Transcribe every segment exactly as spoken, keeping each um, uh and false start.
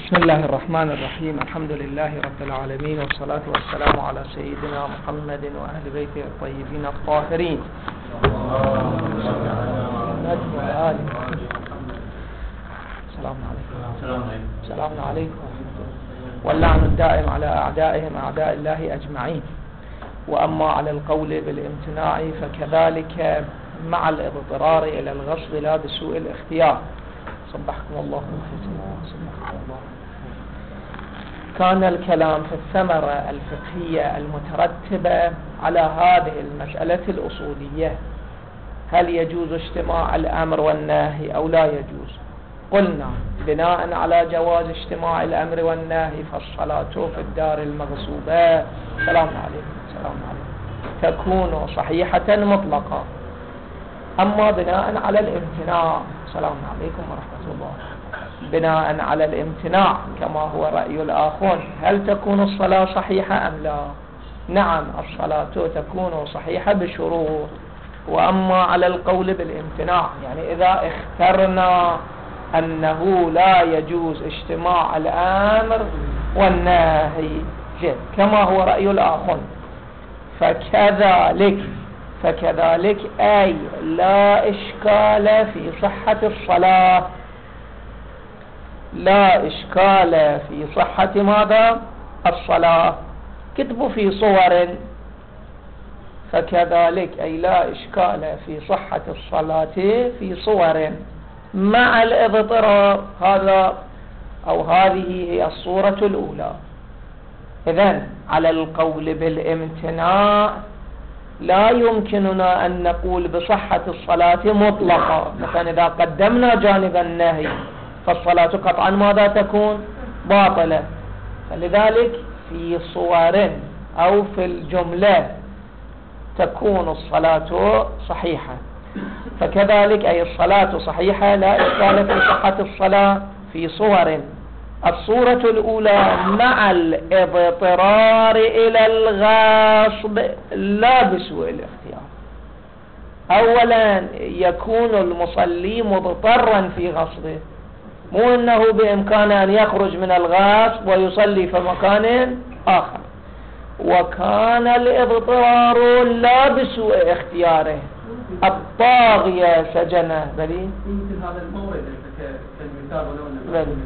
بسم الله الرحمن الرحيم. الحمد لله رب العالمين، والصلاة والسلام على سيدنا محمد وأهل بيته الطيبين الطاهرين. السلام عليكم. السلام عليكم. واللعن الدائم على أعدائهم أعداء الله أجمعين. وأما على القول بالامتناع فكذلك مع الاضطرار إلى الغصب لا بسوء الاختيار. صبحكم الله صبحكم الله. كان الكلام في الثمرة الفقهية المترتبة على هذه المسألة الأصولية: هل يجوز اجتماع الأمر والنهي أو لا يجوز؟ قلنا بناء على جواز اجتماع الأمر والنهي فالصلاة في الدار المغصوبة سلام عليكم سلام عليكم تكون صحيحة مطلقة. أما بناء على الامتناع سلام عليكم ورحمة الله بناء على الامتناع كما هو رأي الآخرون، هل تكون الصلاة صحيحة أم لا؟ نعم، الصلاة تكون صحيحة بشروط. وأما على القول بالامتناع، يعني إذا اخترنا أنه لا يجوز اجتماع الأمر والنهي كما هو رأي الآخرون، فكذلك فكذلك أي لا إشكال في صحة الصلاة، لا إشكال في صحة ماذا؟ الصلاة. كتبوا في صور. فكذلك أي لا إشكال في صحة الصلاة في صور مع الاضطرار. هذا أو هذه هي الصورة الأولى. إذن على القول بالامتناع لا يمكننا أن نقول بصحة الصلاة مطلقة. مثلا إذا قدمنا جانب النهي فالصلاة قطعا ماذا تكون؟ باطلة. فلذلك في صور أو في الجملة تكون الصلاة صحيحة. فكذلك أي الصلاة صحيحة لا إشكال في صحة الصلاة في صور. الصورة الأولى مع الاضطرار إلى الغصب لا بسوء الاختيار. أولا يكون المصلي مضطرا في غصبه، مو أنه بإمكانه أن يخرج من الغصب ويصلي في مكان آخر. وكان الاضطرار لا بسوء اختياره، الطاغية سجنه. بلي يمكن هذا المورد كالمثال ولو أنه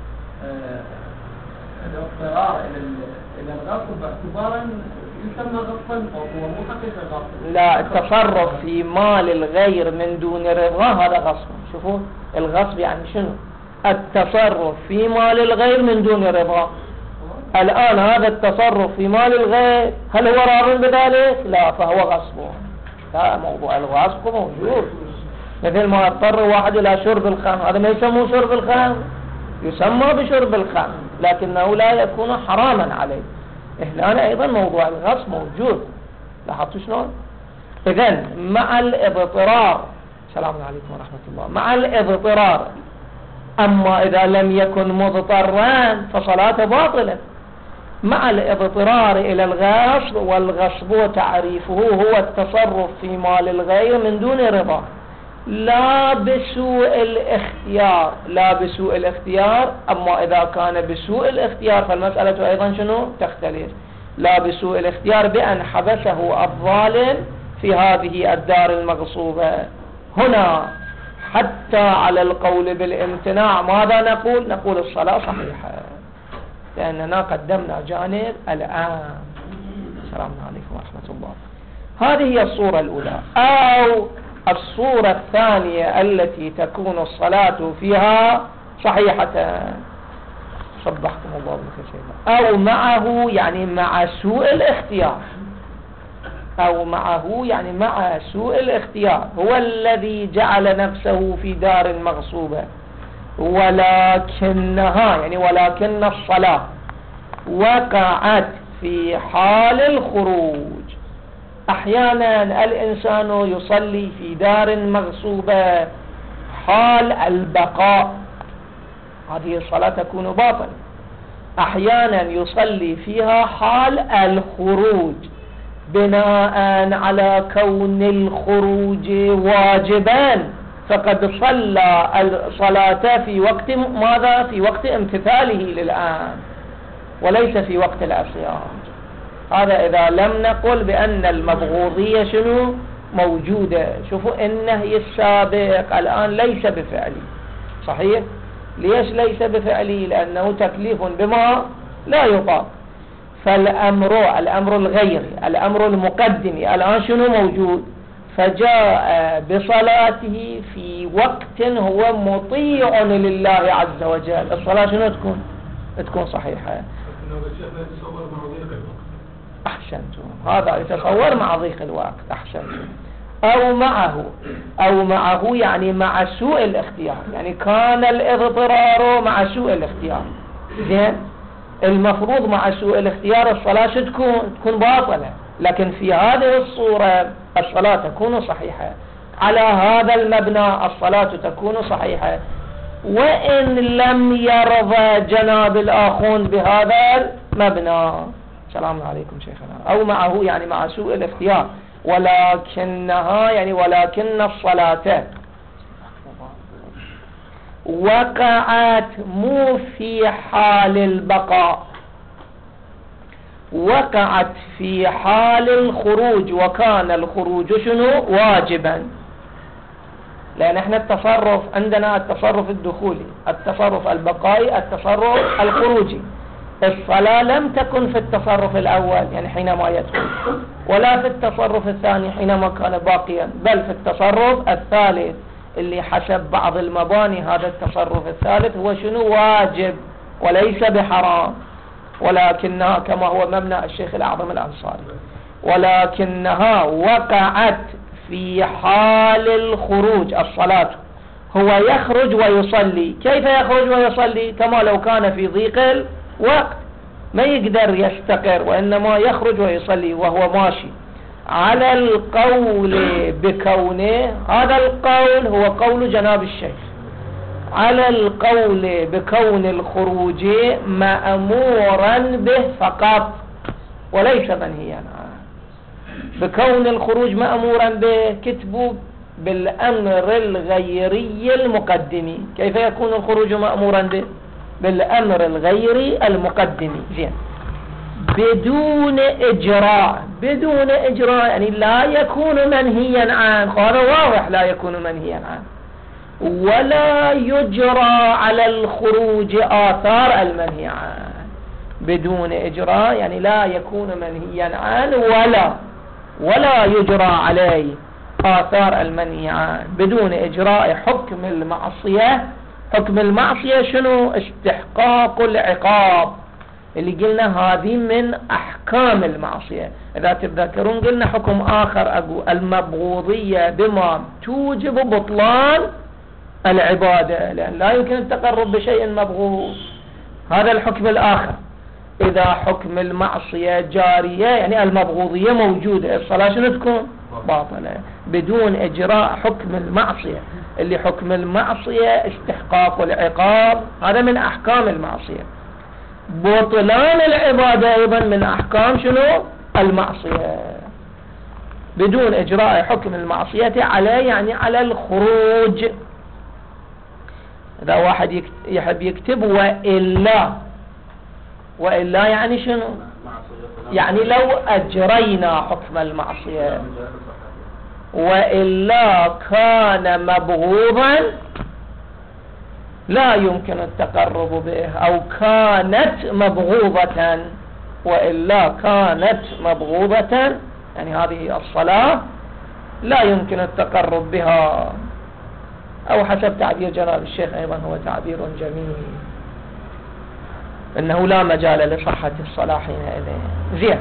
الاضطرار إلى الغصب باعتبارا يسمى غصبا وهو مو حقيقة غصب. لا، التصرف في مال الغير من دون رضا هذا غصب. شوفوا الغصب يعني شنو؟ التصرف في مال الغير من دون رضا. الآن هذا التصرف في مال الغير هل هو راض بذلك؟ لا، فهو غصب. لا، موضوع الغصب موجود. مثل ما اضطر واحد إلى شرب الخمر، هذا ما يسموه شرب الخمر، يسمى بشرب الخمر لكنه لا يكون حراما عليه. هنا أيضا موضوع الغصب موجود. لاحظتوا شلون؟ إذن مع الاضطرار السلام عليكم ورحمة الله مع الاضطرار. أما إذا لم يكن مضطرا فصلاة باطلة. مع الاضطرار إلى الغصب، والغصب تعريفه هو التصرف في مال الغير من دون رضا لا بسوء الاختيار. لا بسوء الاختيار. أما إذا كان بسوء الاختيار فالمسألة أيضا شنو؟ تختلف. لا بسوء الاختيار بأن حبسه الظالم في هذه الدار المغصوبة. هنا حتى على القول بالامتناع ماذا نقول؟ نقول الصلاة صحيحة لأننا قدمنا جانب الآن. السلام عليكم ورحمة الله. هذه هي الصورة الأولى. أو الصورة الثانية التي تكون الصلاة فيها صحيحة. صبحكم الله بالخير. أو معه يعني مع سوء الاختيار. أو معه يعني مع سوء الاختيار. هو الذي جعل نفسه في دار مغصوبة، ولكنها يعني ولكن الصلاة وقعت في حال الخروج. أحيانا الإنسان يصلي في دار مغصوبة حال البقاء، هذه الصلاة تكون باطلة. أحيانا يصلي فيها حال الخروج بناء على كون الخروج واجبا فقد صلى الصلاة في وقت ماذا؟ في وقت امتثاله للآن وليس في وقت العصيان. هذا إذا لم نقل بأن المبغوضية شنو موجودة. شوفوا النهي السابق الآن ليس بفعلي، صحيح؟ ليش ليس بفعلي؟ لأنه تكليف بما لا يطاق. فالأمر الأمر الغيري الأمر المقدم الآن شنو موجود؟ فجاء بصلاته في وقت هو مطيع لله عز وجل. الصلاة شنو تكون؟ تكون صحيحة. أحسنتم، هذا يتصور مع ضيق الوقت. أحسنتم. أو معه أو معه يعني مع سوء الاختيار، يعني كان الاضطرار مع سوء الاختيار. زين، المفروض مع سوء الاختيار الصلاة تكون تكون باطلة، لكن في هذه الصورة الصلاة تكون صحيحة. على هذا المبنى الصلاة تكون صحيحة وإن لم يرضى جناب الآخون بهذا المبنى. السلام عليكم شيخنا. أو معه يعني مع سوء الاختيار، ولكنها يعني ولكن الصلاة وقعت مو في حال البقاء، وقعت في حال الخروج، وكان الخروج شنو؟ واجبا. لأن احنا التصرف عندنا التصرف الدخولي، التصرف البقائي، التصرف الخروجي. الصلاة لم تكن في التصرف الأول يعني حينما يدخل، ولا في التصرف الثاني حينما كان باقيا، بل في التصرف الثالث اللي حسب بعض المباني هذا التصرف الثالث هو شنو؟ واجب وليس بحرام. ولكنها كما هو مبنى الشيخ الأعظم الأنصاري، ولكنها وقعت في حال الخروج. الصلاة هو يخرج ويصلي. كيف يخرج ويصلي؟ كما لو كان في ضيق الوقت ما يقدر يستقر، وإنما يخرج ويصلي وهو ماشي. على القول بكونه، هذا القول هو قول جناب الشيخ، على القول بكون الخروج مأمورا به فقط وليس منهيا عنه. بكون الخروج مأمورا به كتبوا بالأمر الغيري المقدم. كيف يكون الخروج مأمورا به؟ بالأمر الغيري المقدم. زين، بدون إجراء. بدون إجراء يعني لا يكون منهيا عنه، هذا واضح لا يكون منهيا عنه. ولا يجرى على الخروج آثار المنهي عنه. بدون إجراء يعني لا يكون منهيا عنه ولا ولا يجرى عليه آثار المنهي عنه. بدون إجراء حكم المعصية. حكم المعصية شنو؟ استحقاق العقاب، اللي قلنا هذه من أحكام المعصية. إذا تتذكرون قلنا حكم آخر أقول المبغوضية بما توجب بطلان العبادة، لأن لا يمكن التقرب بشيء مبغوض. هذا الحكم الآخر. إذا حكم المعصية جارية يعني المبغوضية موجودة، الصلاة شنو تكون؟ باطلة بدون إجراء حكم المعصية، اللي حكم المعصية استحقاق العقاب، هذا من أحكام المعصية. بطلان العبادة أيضا من أحكام شنو؟ المعصية. بدون إجراء حكم المعصية عليه يعني على الخروج. إذا واحد يحب يكتب وإلا، وإلا يعني شنو؟ يعني لو أجرينا حكم المعصية وإلا كان مبغوضا لا يمكن التقرب به، أو كانت مبغوضة وإلا كانت مبغوضة يعني هذه الصلاة لا يمكن التقرب بها، أو حسب تعبير جناب الشيخ أيضا هو تعبير جميل إنه لا مجال لصحة الصلاة حينئذ. زين،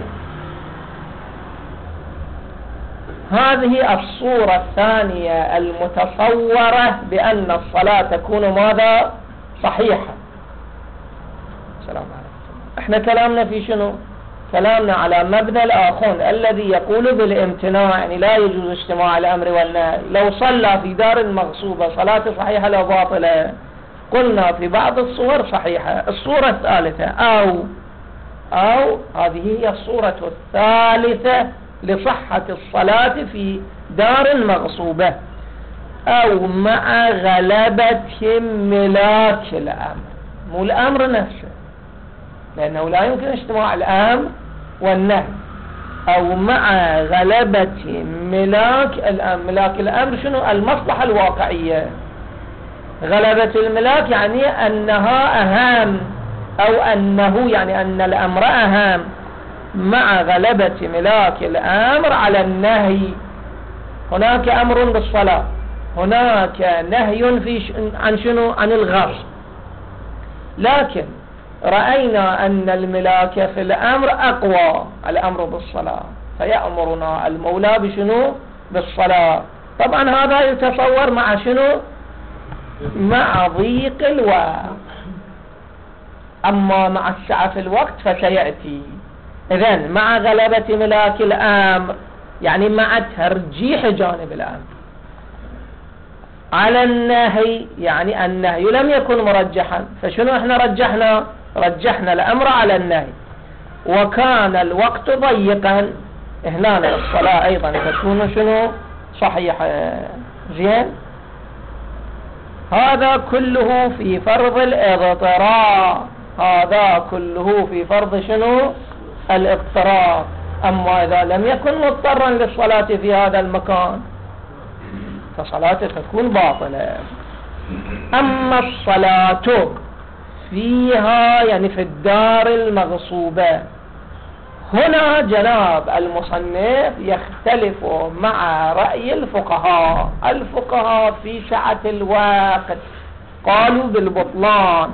هذه الصورة الثانية المتصورة بأن الصلاة تكون ماذا؟ صحيحة. السلام عليكم. احنا كلامنا في شنو؟ كلامنا على مبنى الآخون الذي يقول بالامتناع، يعني لا يجوز اجتماع الأمر والنهي. لو صلى في دار مغصوبة صلاة صحيحة لا باطلة؟ قلنا في بعض الصور صحيحة. الصورة الثالثة أو أو هذه هي الصورة الثالثة لصحة الصلاة في دار مغصوبة. أو مع غلبة ملاك الأمر، مو الأمر نفسه، لأنه لا يمكن اجتماع الأمر والنهي. أو مع غلبة ملاك الأمر. ملاك الأمر شنو؟ المصلحة الواقعية. غلبة الملاك يعني أنها أهم، أو أنه يعني أن الأمر أهم، مع غلبة ملاك الأمر على النهي. هناك أمر بالصلاة، هناك نهي في ش... عن شنو؟ عن الغصب، لكن رأينا أن الملاك في الأمر أقوى، الأمر بالصلاة، فيأمرنا المولى بشنو؟ بالصلاة. طبعا هذا يتصور مع شنو؟ مع ضيق الوقت. أما مع السعة في الوقت فسيأتي. إذن مع غلبة ملاك الأمر يعني مع ترجيح جانب الأمر على النهي، يعني النهي لم يكن مرجحا، فشنو احنا رجحنا؟ رجحنا الأمر على النهي، وكان الوقت ضيقا، هنا الصلاة أيضا تكون شنو؟ صحيحة. زين، هذا كله في فرض الاضطرار، هذا كله في فرض شنو؟ الاضطرار. أما إذا لم يكن مضطرا للصلاة في هذا المكان فصلاته تكون باطلة. أما الصلاة فيها يعني في الدار المغصوبة، هنا جناب المصنف يختلف مع رأي الفقهاء. الفقهاء في سعة الوقت قالوا بالبطلان،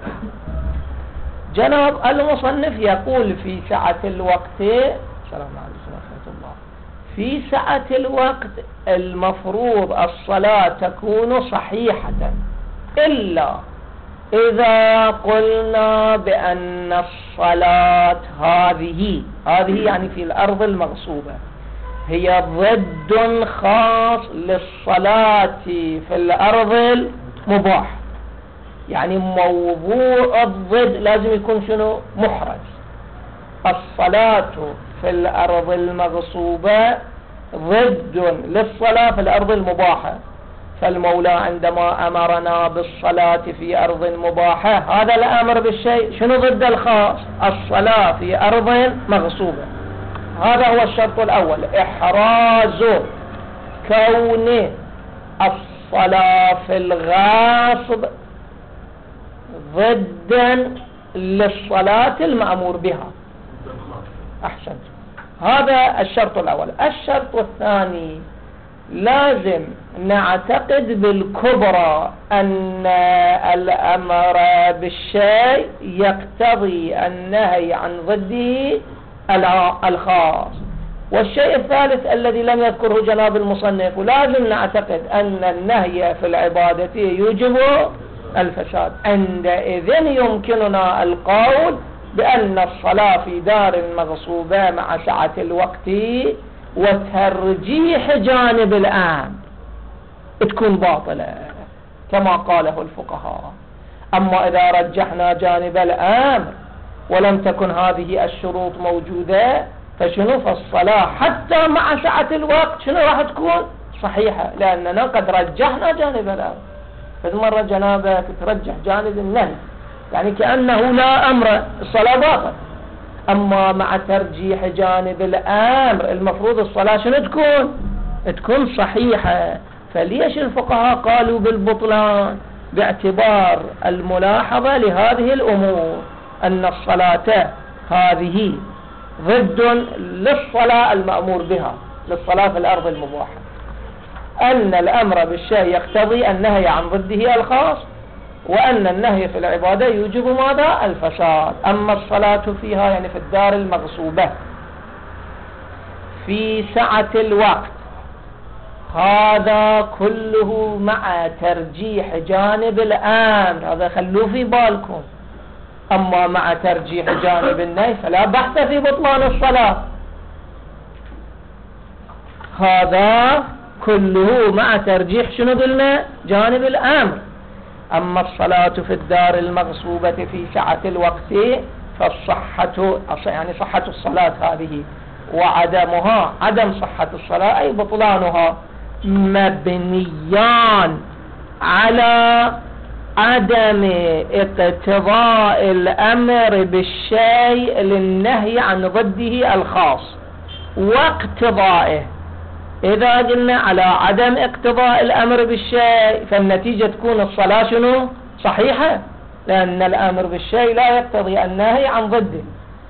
جناب المصنف يقول في سعة الوقت، السلام عليكم ورحمة الله، في سعة الوقت المفروض الصلاة تكون صحيحة، إلا إذا قلنا بأن الصلاة هذه هذه يعني في الأرض المغصوبة هي ضد خاص للصلاة في الأرض المباح، يعني موضوع الضد لازم يكون شنو؟ محرز. الصلاة في الأرض المغصوبة ضد للصلاة في الأرض المباحة، فالمولى عندما أمرنا بالصلاة في أرض مباحة هذا الأمر بالشيء شنو ضد الخاص؟ الصلاة في أرض مغصوبة. هذا هو الشرط الأول، إحراز كون الصلاة في الغاصب ضدا للصلاة المأمور بها. أحسنت، هذا الشرط الأول. الشرط الثاني، لازم نعتقد بالكبرى أن الأمر بالشيء يقتضي النهي عن ضده الخاص. والشيء الثالث الذي لم يذكره جناب المصنف، ولازم نعتقد أن النهي في العبادة يوجب الفساد. عندئذ يمكننا القول بأن الصلاة في دار مغصوبة مع سعة الوقت وترجيح جانب الأمر تكون باطلة كما قاله الفقهاء. أما إذا رجحنا جانب الأمر ولم تكن هذه الشروط موجودة فشنو؟ فالصلاة حتى مع سعة الوقت شنو راح تكون؟ صحيحة، لأننا قد رجحنا جانب الأمر. فإذا مرة جنابك ترجح جانب النهي يعني كأنه لا أمر، الصلاة باطل. أما مع ترجيح جانب الأمر المفروض الصلاة شنو تكون؟ تكون صحيحة. فليش الفقهاء قالوا بالبطلان؟ باعتبار الملاحظة لهذه الأمور، أن الصلاة هذه ضد للصلاة المأمور بها، للصلاة في الأرض المباحة، أن الأمر بالشيء يقتضي النهي عن ضده الخاص، وأن النهي في العبادة يوجب ماذا؟ الفساد. أما الصلاة فيها يعني في الدار المغصوبة في سعة الوقت، هذا كله مع ترجيح جانب الأمر، هذا خلوه في بالكم. أما مع ترجيح جانب النهي فلا بحث في بطلان الصلاة. هذا كله مع ترجيح شنو قلنا؟ جانب الأمر. أما الصلاة في الدار المغصوبة في سعة الوقت فالصحة يعني صحة الصلاة هذه وعدمها، عدم صحة الصلاة أي بطلانها، مبنيان على عدم اقتضاء الأمر بالشيء للنهي عن ضده الخاص واقتضائه. إذا قلنا على عدم اقتضاء الأمر بالشيء فالنتيجة تكون الصلاة شنو؟ صحيحة، لأن الأمر بالشيء لا يقتضي النهي عن ضده.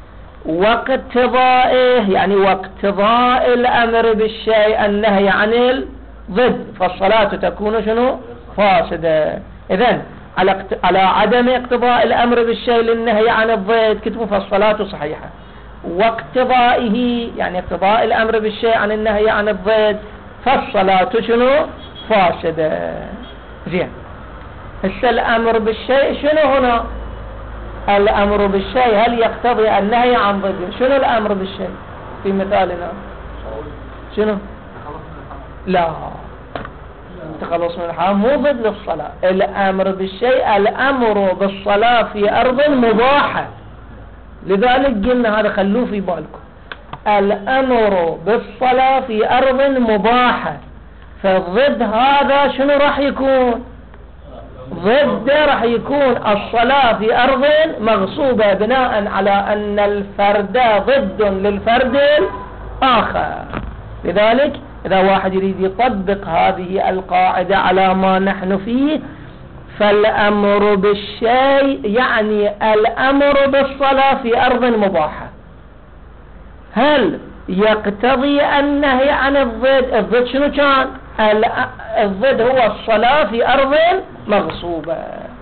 واقتضائه يعني واقتضاء الأمر بالشيء النهي عن الضد، فالصلاة تكون شنو؟ فاسدة. إذن على على عدم اقتضاء الأمر بالشيء للنهي عن الضد كتبوا فالصلاة صحيحة، واقتضائه يعني اقتضاء الأمر بالشيء عن النهي عن الضد فالصلاة شنو؟ فاسدة. زين، هسه الأمر بالشيء شنو هنا؟ الأمر بالشيء هل يقتضي النهي عن ضده؟ شنو الأمر بالشيء في مثالنا؟ شنو؟ لا، التخلص من الحرام مو ضد للصلاة. الأمر بالشيء الأمر بالصلاة في أرض مباحة، لذلك قلنا هذا خلوه في بالكم، الأمر بالصلاة في أرض مباحة، فالضد هذا شنو راح يكون؟ ضد راح يكون الصلاة في أرض مغصوبة، بناء على أن الفرد ضد للفرد الآخر. لذلك إذا واحد يريد يطبق هذه القاعدة على ما نحن فيه، فالأمر بالشيء يعني الأمر بالصلاة في أرض مباحة، هل يقتضي النهي عن الضد؟ الضد شنو كان؟ الضد هو الصلاة في أرض مغصوبة.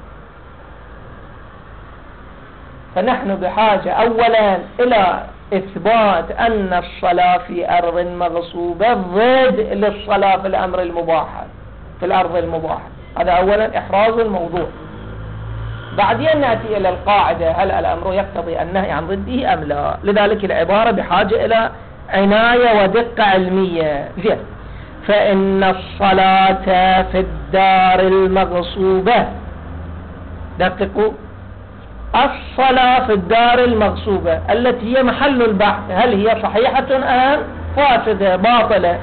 فنحن بحاجة أولا إلى إثبات أن الصلاة في أرض مغصوبة ضد للصلاة في الأمر المباح في الأرض المباحة. هذا أولا إحراز الموضوع. بعدين نأتي إلى القاعدة، هل الأمر يقتضي النهي عن ضده أم لا؟ لذلك العبارة بحاجة إلى عناية ودقة علمية. زين، فإن الصلاة في الدار المغصوبة، دققوا، الصلاة في الدار المغصوبة التي هي محل البحث، هل هي صحيحة أم فاسدة باطلة؟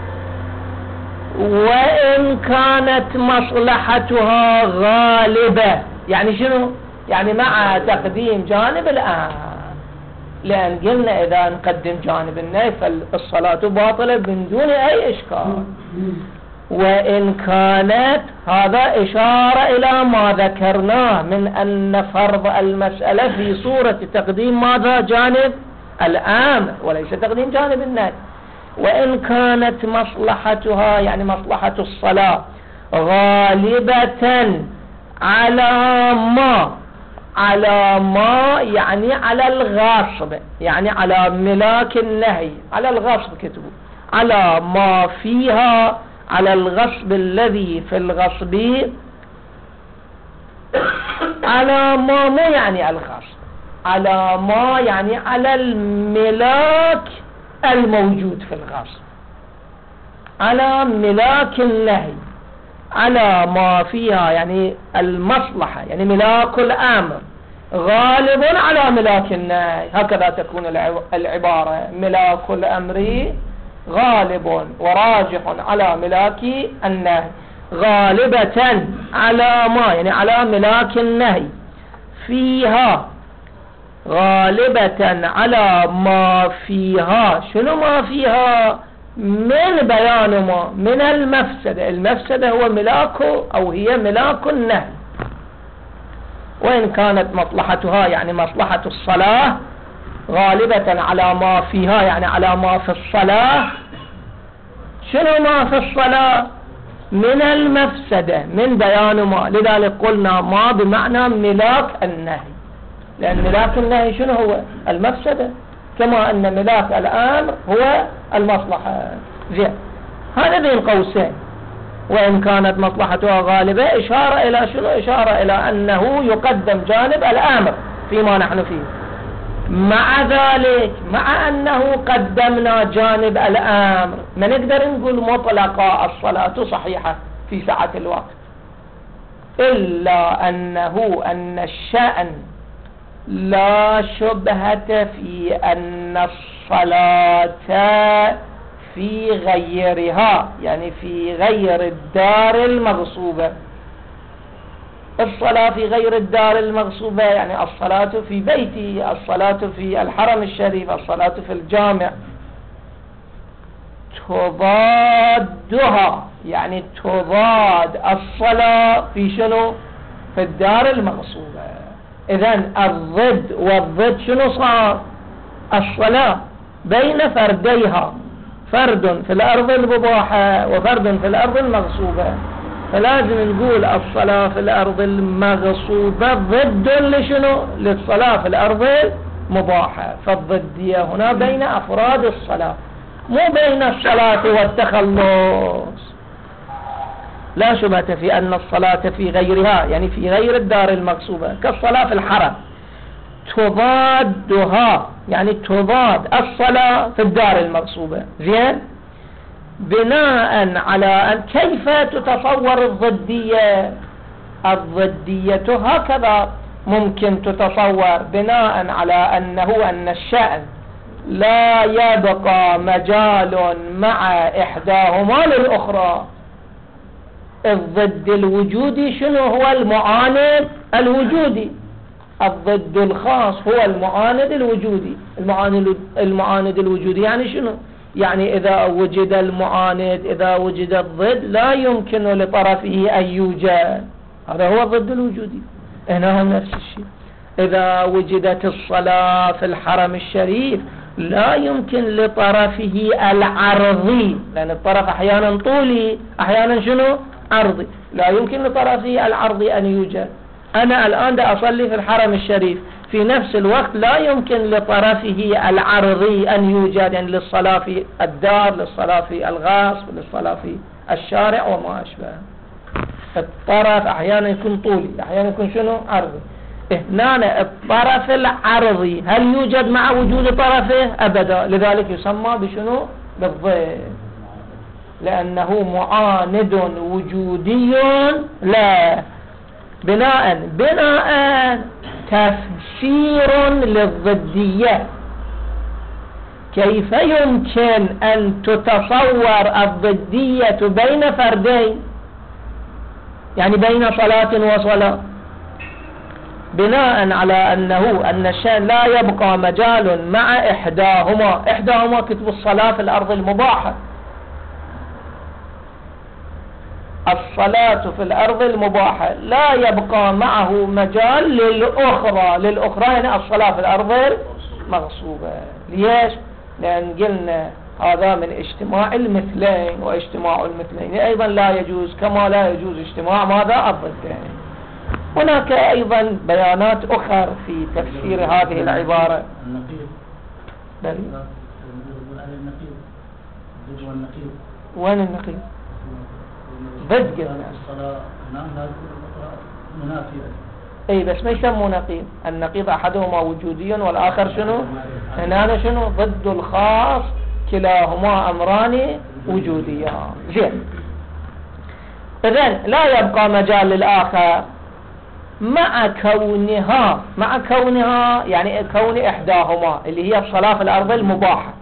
وإن كانت مصلحتها غالبة، يعني شنو؟ يعني مع تقديم جانب الآن، لأن قلنا إذا نقدم جانب النهي فالصلاة باطلة من دون أي إشكال. وإن كانت، هذا إشارة إلى ما ذكرناه من أن فرض المسألة في صورة تقديم ماذا؟ جانب الآمر وليس تقديم جانب النهي. وإن كانت مصلحتها يعني مصلحة الصلاة غالبة على ما على ما يعني على الغصب، يعني على ملاك النهي، على الغصب كتبوا، على ما فيها، على الغصب الذي في الغصب، على ما مو يعني الغصب، على ما يعني على الملاك الموجود في الغصب، على ملاك النهي، على ما فيها يعني المصلحة، يعني ملاك الأمر غالب على ملاك النهي. هكذا تكون العبارة، ملاك الأمر غالب وراجح على ملاك النهي، غالبة على ما يعني على ملاك النهي، فيها غالبة على ما فيها. شنو ما فيها؟ من بيان ما من المفسدة. المفسدة هو ملاكه أو هي ملاك النهي. وإن كانت مصلحتها يعني مصلحة الصلاة غالبة على ما فيها يعني على ما في الصلاة. شنو ما في الصلاة؟ من المفسدة، من بيان ما. لذلك قلنا ما بمعنى ملاك النهي، لأن ملاك النهي شنو هو؟ المفسدة، كما أن ملاك الأمر هو المصلحة. زين، هذا بين قوسين. وإن كانت مصلحتها غالبة إشارة إلى شنو؟ إشارة إلى أنه يقدم جانب الأمر فيما نحن فيه. مع ذلك، مع أنه قدمنا جانب الأمر، ما نقدر نقول مطلقا الصلاة صحيحة في ساعة الوقت، إلا أنه أن الشأن لا شبهة في أن الصلاة في غيرها يعني في غير الدار المغصوبة. الصلاة في غير الدار المغصوبة يعني الصلاة في بيتي، الصلاة في الحرم الشريف، الصلاة في الجامع. تضادها يعني تضاد الصلاة في شنو؟ في الدار المغصوبة. إذن الضد والضد شنو صار؟ الصلاة بين فرديها، فرد في الأرض المباحة وفرد في الأرض المغصوبة، فلازم نقول الصلاة في الأرض المغصوبة ضد لشنو؟ للصلاة في الأرض المباحة. فالضدية هنا بين أفراد الصلاة مو بين الصلاة والتخلص. لا شبهة في أن الصلاة في غيرها يعني في غير الدار المغصوبة كالصلاة في الحرم تضادها يعني تضاد الصلاة في الدار المغصوبة. زين، بناء على أن كيف تتصور الضدية؟ الضدية هكذا ممكن تتصور بناء على أنه أن الشأن لا يبقى مجال مع إحداهما للأخرى. الضد الوجودي شنو هو؟ المعاند الوجودي. الضد الخاص هو المعاند الوجودي. المعاند, المعاند الوجودي يعني شنو؟ يعني إذا وجد المعاند، إذا وجد الضد لا يمكن لطرفه أن يوجد. هذا هو الضد الوجودي. هنا هم نفس الشيء. إذا وجدت الصلاة في الحرم الشريف لا يمكن لطرفه العرضي، لأن الطرف أحيانا طولي أحيانا شنو؟ عرضي. لا يمكن لطرفه العرضي أن يوجد. أنا الآن دا أصلي في الحرم الشريف، في نفس الوقت لا يمكن لطرفه العرضي أن يوجد، يعني للصلاة في الدار، للصلاة في الغاصب، للصلاة في الشارع وما أشبه. الطرف أحيانا يكون طولي أحيانا يكون شنو؟ عرضي. هنا الطرف العرضي هل يوجد مع وجود طرفه؟ أبدا. لذلك يسمى بشنو؟ بالضد، لأنه معاند وجودي. لا بناء بناء تفسير للضدية. كيف يمكن أن تتصور الضدية بين فردين يعني بين صلاة وصلاة؟ بناء على أنه أن الشأن لا يبقى مجال مع إحداهما. إحداهما كتب الصلاة في الأرض المباحة. الصلاة في الأرض المباحة لا يبقى معه مجال للأخرى. للأخرى يعني الصلاة في الأرض المغصوبة. ليش؟ لأن قلنا هذا من اجتماع المثلين، واجتماع المثلين أيضا لا يجوز كما لا يجوز اجتماع ماذا؟ الضدين. هناك أيضا بيانات أخرى في تفسير هذه العبارة. النقيض. بل النقيض ضد والنقيض. وين النقيض؟ ضد قلنا. الصلاة هنا لا يكون الأخرى منافية. اي بس ما يسمونه نقيض. النقيض احدهما وجودي والاخر شنو؟ هنا شنو؟ ضد الخاص. كلاهما امران وجوديان. زين، اذن لا يبقى مجال للاخر مع كونها مع كونها يعني كون احداهما اللي هي الصلاة في الارض المباحة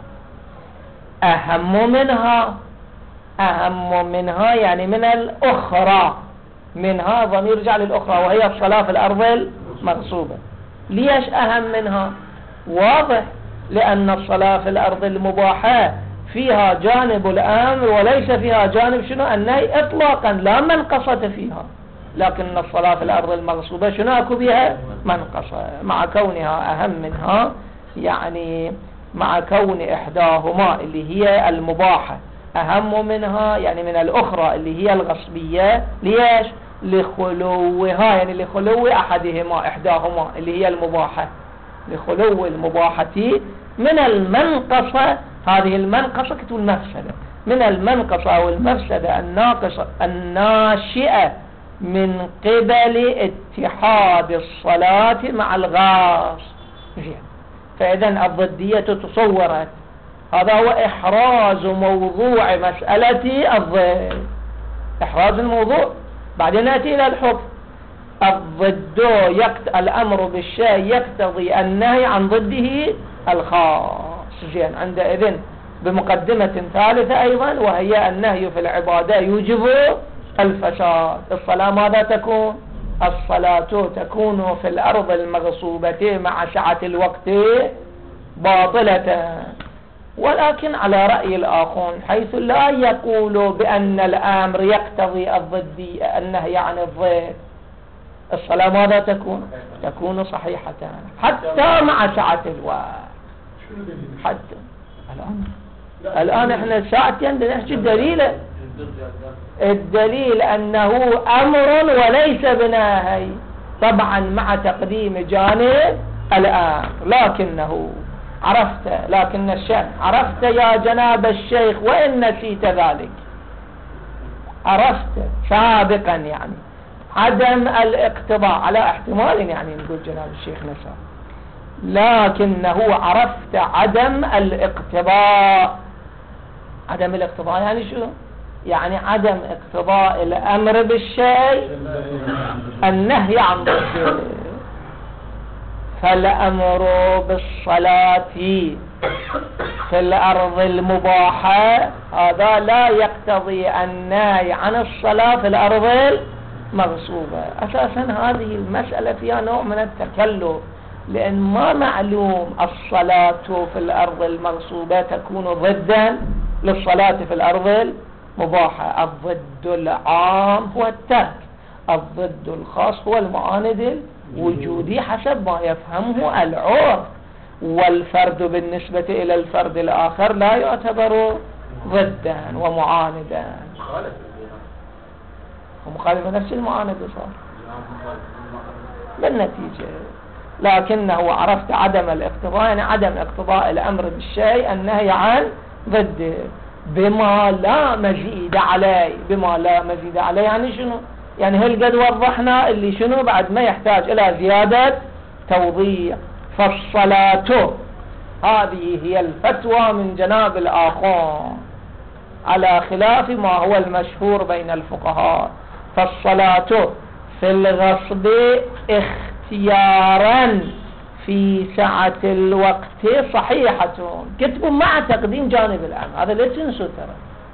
اهم منها. اهم منها يعني من الاخرى. منها ضمير يرجع للأخرى وهي الصلاة في الأرض المغصوبة. ليش أهم منها؟ واضح، لأن الصلاة في الأرض المباحة فيها جانب الأمر وليس فيها جانب شنو؟ النهي إطلاقا، لا منقصة فيها. لكن الصلاة في الأرض المغصوبة شنو أكو بها؟ منقصة. مع كونها أهم منها يعني مع كون إحداهما اللي هي المباحة أهم منها يعني من الأخرى اللي هي الغصبية. ليش؟ لخلوها يعني لخلو أحدهما إحداهما اللي هي المباحة، لخلو المباحة من المنقصة. هذه المنقصة كتب المفسدة، من المنقصة أو المفسدة الناقصة الناشئة من قبل اتحاد الصلاة مع الغاص. فإذن الضدية تصورت. هذا هو إحراز موضوع مسألة الضد، إحراز الموضوع. بعدين نأتي إلى الحكم. الضد يقت... الأمر بالشيء يقتضي النهي عن ضده الخاص. زين، عندئذ بمقدمة ثالثة أيضا، وهي النهي في العبادة يوجب الفساد. الصلاة ماذا تكون؟ الصلاة تكون في الأرض المغصوبة مع سعة الوقت باطلة. ولكن على رأي الآخرون حيث لا يقول بأن الأمر يقتضي الضد النهي عن الضد، الصلاة ماذا تكون؟ تكون صحيحة حتى مع سعة الوقت. حتى الآن الآن احنا ساعتين نحكي الدليل. الدليل أنه أمر وليس بنهي، طبعا مع تقديم جانب الأمر. لكنه عرفت لكن الشيخ عرفت يا جناب الشيخ وإن نسيت ذلك، عرفت سابقا يعني عدم الاقتضاء، على احتمال يعني نقول جناب الشيخ نسى، لكنه عرفت عدم الاقتضاء. عدم الاقتضاء يعني شو؟ يعني عدم اقتضاء الأمر بالشيء النهي عن ضده. فالأمر بالصلاة في الأرض المباحة هذا لا يقتضي النهي عن الصلاة في الأرض المغصوبة. أساسا هذه المسألة فيها نوع من التكلف، لأن ما معلوم الصلاة في الأرض المغصوبة تكون ضدا للصلاة في الأرض المباحة. الضد العام هو الترك، الضد الخاص هو المعاند الوجودي حسب ما يفهمه العرف، والفرد بالنسبة إلى الفرد الآخر لا يعتبر ضدا ومعاندا، ومخالف نفس المعاند صار بالنتيجة. لكنه عرفت عدم الاقتضاء يعني عدم اقتضاء الأمر بالشيء النهي عن ضده بما لا مزيد عليه. بما لا مزيد عليه يعني شنو؟ يعني هل قد وضحنا اللي شنو بعد ما يحتاج إلى زيادة توضيح. فالصلاة هذه هي الفتوى من جناب الآخون على خلاف ما هو المشهور بين الفقهاء. فالصلاة في الغصب اختيارا في سعة الوقت صحيحة، كتبوا مع تقديم جانب الأمر، هذا لا تنسوا ترى،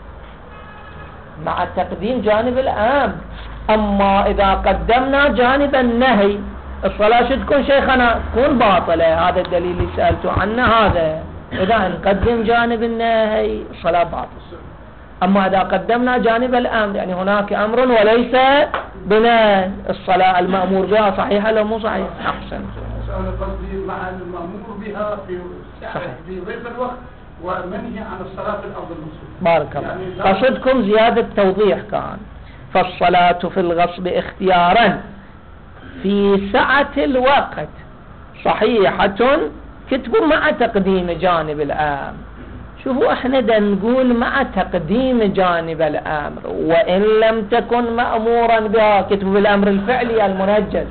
مع تقديم جانب الأمر. أما إذا قدمنا جانب النهي الصلاة شو تكون شيخنا؟ تكون باطلة. هذا الدليل اللي سألته عنه هذا، إذا نقدم جانب النهي الصلاة باطلة. أما إذا قدمنا جانب الأمر يعني هناك أمر وليس بنهي، الصلاة المأمور بها صحيحة لو مو صحيح؟ أحسن. أنا قصدي مع المأمور بها في في ضيق الوقت ومنهي عن الصلاة في الأرض المغصوبة. بارك الله. يعني قصدكم زيادة توضيح كان. فالصلاة في الغصب اختيارا في سعة الوقت صحيحة، كتبوا مع تقديم جانب الأمر. شوفوا احنا دا نقول مع تقديم جانب الأمر، وإن لم تكن مأمورا بها كتبوا بالأمر الفعلي المنجز.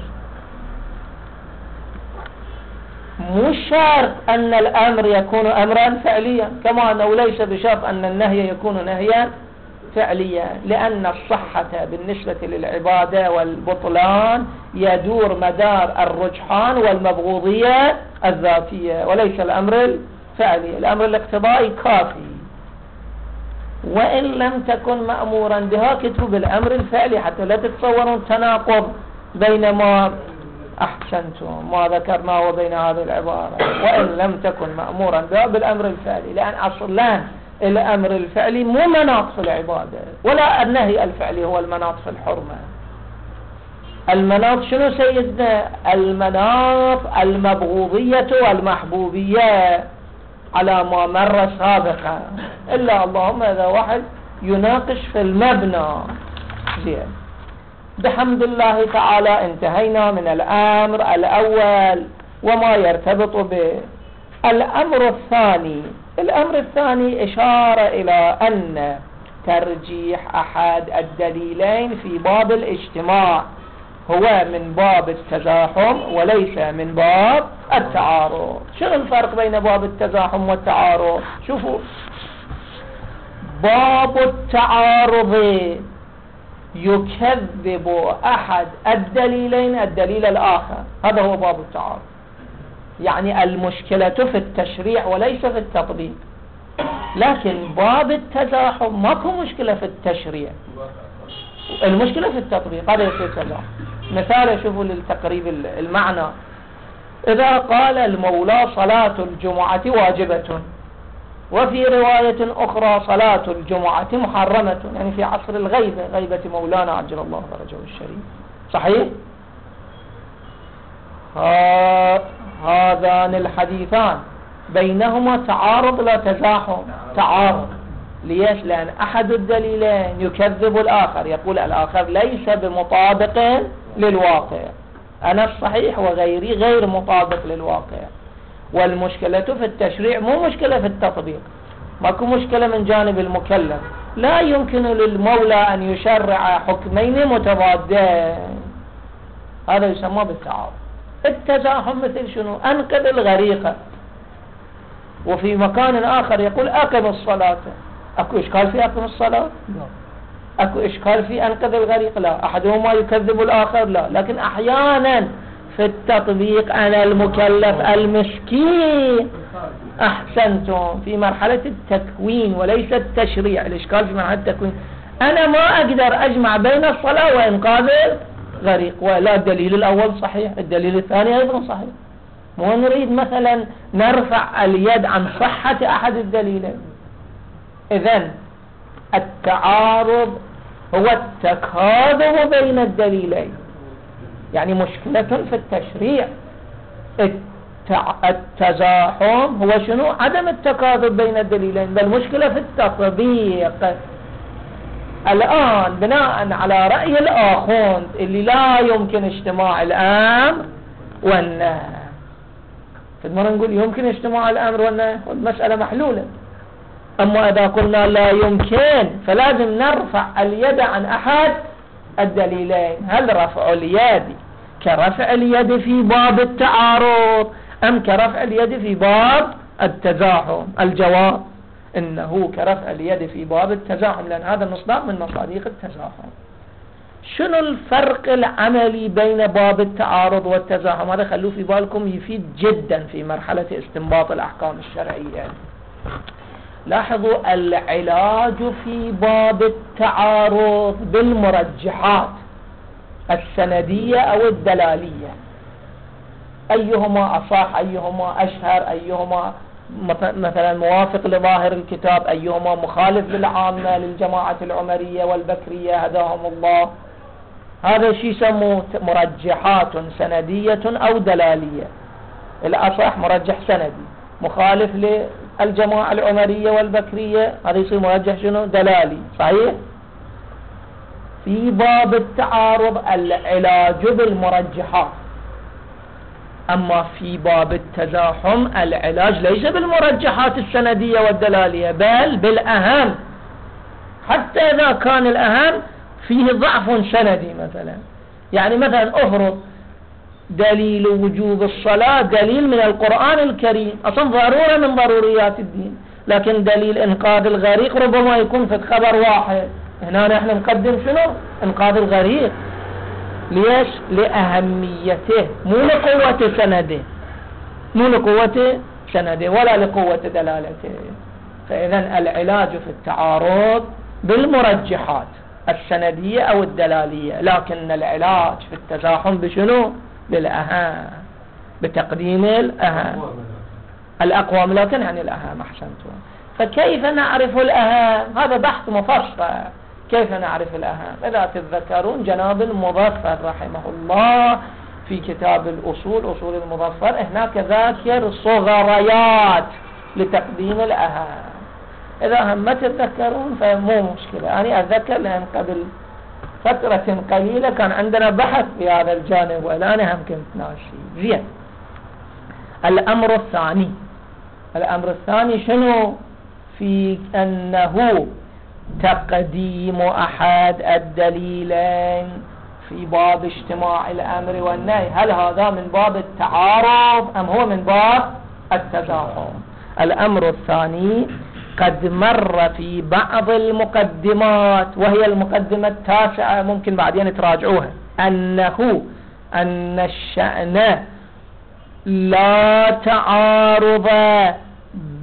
مو شرط أن الأمر يكون أمرا فعليا، كما أنه ليس بشرط أن النهي يكون نهيا فعليا، لأن الصحة بالنسبة للعبادة والبطلان يدور مدار الرجحان والمبغوضية الذاتية وليس الأمر الفعلي. الأمر الاقتضائي كافي، وإن لم تكن مأمورا بها كتبوا بالأمر الفعلي حتى لا تتصورون تناقض بين ما أحسنتم ما ذكرناه وبين هذه العبارة. وإن لم تكن مأمورا بها بالأمر الفعلي، لأن أصلا الأمر الفعلي مو مناط في العبادة، ولا النهي الفعلي هو المناط في الحرمة. المناط شنو سيدنا؟ المناط المبغوضية والمحبوبية على ما مر سابقا، إلا اللهم إذا واحد يناقش في المبنى. زين، بحمد الله تعالى انتهينا من الأمر الأول وما يرتبط به. الأمر الثاني الأمر الثاني إشارة إلى أن ترجيح أحد الدليلين في باب الاجتماع هو من باب التزاحم وليس من باب التعارض. شنو الفرق بين باب التزاحم والتعارض؟ شوفوا، باب التعارض يكذب أحد الدليلين الدليل الآخر، هذا هو باب التعارض. يعني المشكلة في التشريع وليس في التطبيق. لكن باب التزاحم ماكو مشكلة في التشريع، المشكلة في التطبيق، هذا يصير تزاحم. مثال شوفوا للتقريب المعنى، إذا قال المولى صلاة الجمعة واجبة، وفي رواية أخرى صلاة الجمعة محرمة، يعني في عصر الغيبة، غيبة مولانا عجل الله فرجه الشريف، صحيح؟ هذان الحديثان بينهما تعارض لا تزاحم؟ تعارض. ليش؟ لأن أحد الدليلين يكذب الآخر، يقول الآخر ليس بمطابق للواقع، أنا الصحيح وغيري غير مطابق للواقع. والمشكلة في التشريع مو مشكلة في التطبيق، ماكو مشكلة من جانب المكلف، لا يمكن للمولى أن يشرع حكمين متضادين، هذا يسمى بالتعارض. التزاحم مثل شنو؟ أنقذ الغريقة، وفي مكان آخر يقول أقم الصلاة، أكو إشكال في أقم الصلاة؟ لا. أكو إشكال في أنقذ الغريق؟ لا. أحدهما يكذب الآخر؟ لا. لكن أحيانا في التطبيق أنا المكلف المسكين، أحسنتم، في مرحلة التكوين وليس التشريع، الإشكال في مرحلة التكوين، أنا ما أقدر أجمع بين الصلاة وإنقاذ غريق، ولا الدليل الأول صحيح، الدليل الثاني أيضا صحيح، مو نريد مثلا نرفع اليد عن صحة أحد الدليلين. إذن التعارض هو التكاذب بين الدليلين، يعني مشكلة في التشريع. التزاحم هو شنو؟ عدم التكاذب بين الدليلين، بل مشكلة في التطبيق. الآن بناء على رأي الآخوند اللي لا يمكن اجتماع الأمر والنهي، في المرة نقول يمكن اجتماع الأمر والنهي، والمسألة محلولة. أما إذا قلنا لا يمكن فلازم نرفع اليد عن أحد الدليلين. هل رفع اليد كرفع اليد في باب التعارض أم كرفع اليد في باب التزاحم؟ الجواب إنه كرفع اليد في باب التزاحم، لأن هذا مصداق من مصادق التزاحم. شنو الفرق العملي بين باب التعارض والتزاحم؟ هذا خلوه في بالكم، يفيد جدا في مرحلة استنباط الأحكام الشرعية. لاحظوا العلاج في باب التعارض بالمرجحات السندية أو الدلالية، أيهما أصح، أيهما أشهر، أيهما مثلا موافق لظاهر الكتاب، أيهما مخالف للعامة للجماعة العمرية والبكرية هداهم الله. هذا شيء يسموه مرجحات سندية أو دلالية. الأصح مرجح سندي، مخالف للجماعة العمرية والبكرية هذا يصير مرجح شنو؟ دلالي، صحيح؟ في باب التعارض العلاج بالمرجحات، أما في باب التزاحم العلاج ليس بالمرجحات السندية والدلالية، بل بالأهم، حتى إذا كان الأهم فيه ضعف سندي. مثلا يعني مثلا أفرض دليل وجوب الصلاة دليل من القرآن الكريم، أصلا ضرورة من ضروريات الدين، لكن دليل إنقاذ الغريق ربما يكون في خبر واحد، هنا نحن نقدم شنو؟ إنقاذ الغريق. ليش؟ لأهميته، مو لقوة سنده، مو لقوة سنده ولا لقوة دلالته. فإذا العلاج في التعارض بالمرجحات السندية أو الدلالية، لكن العلاج في التزاحم بشنو؟ بالأهم، بتقديم الأهم، الأقوى لكن عن الأهم. أحسنتم. فكيف نعرف الأهم؟ هذا بحث مفصل. كيف نعرف الأهم؟ إذا تتذكرون جناب المظفر رحمه الله في كتاب الأصول، أصول المظفر، هناك ذاكر صغريات لتقديم الأهم. إذا هم ما تتذكرون فمو مشكلة، أنا أتذكر لأن قبل فترة قليلة كان عندنا بحث في هذا الجانب والآن هم كنت ناسي. زين. الأمر الثاني، الأمر الثاني شنو؟ في أنه تقديم أحد الدليلين في باب اجتماع الأمر والنهي، هل هذا من باب التعارض أم هو من باب التزاحم؟ الأمر الثاني قد مر في بعض المقدمات، وهي المقدمة التاسعة، ممكن بعدين تراجعوها، أنه أن الشأن لا تعارض